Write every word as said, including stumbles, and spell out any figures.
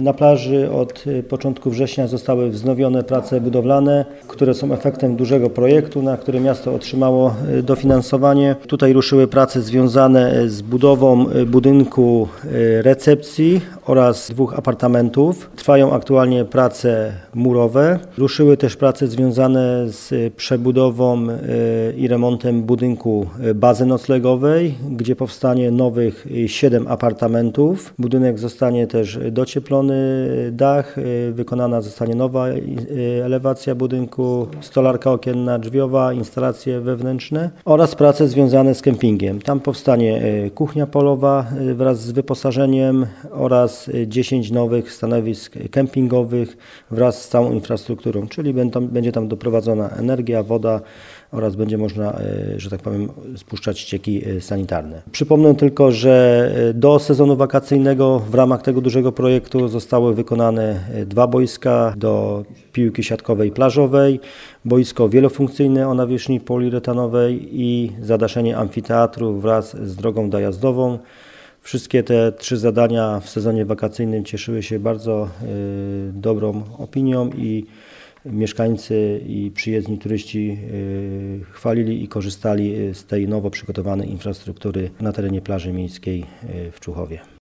Na plaży od początku września zostały wznowione prace budowlane, które są efektem dużego projektu, na który miasto otrzymało dofinansowanie. Tutaj ruszyły prace związane z budową budynku recepcji oraz dwóch apartamentów. Trwają aktualnie prace murowe. Ruszyły też prace związane z przebudową i remontem budynku bazy noclegowej, gdzie powstanie nowych siedem apartamentów. Budynek zostanie też docieplony, dach, wykonana zostanie nowa elewacja budynku, stolarka okienna, drzwiowa, instalacje wewnętrzne oraz prace związane z kempingiem. Tam powstanie kuchnia polowa wraz z wyposażeniem oraz dziesięć nowych stanowisk kempingowych wraz z całą infrastrukturą, czyli będzie tam doprowadzona energia, woda oraz będzie można, że tak powiem, spuszczać ścieki sanitarne. Przypomnę tylko, że do sezonu wakacyjnego w ramach tego dużego projektu zostały wykonane dwa boiska do piłki siatkowej plażowej, boisko wielofunkcyjne o nawierzchni poliuretanowej i zadaszenie amfiteatru wraz z drogą dojazdową. Wszystkie te trzy zadania w sezonie wakacyjnym cieszyły się bardzo y, dobrą opinią i mieszkańcy i przyjezdni turyści y, chwalili i korzystali z tej nowo przygotowanej infrastruktury na terenie plaży miejskiej y, w Człuchowie.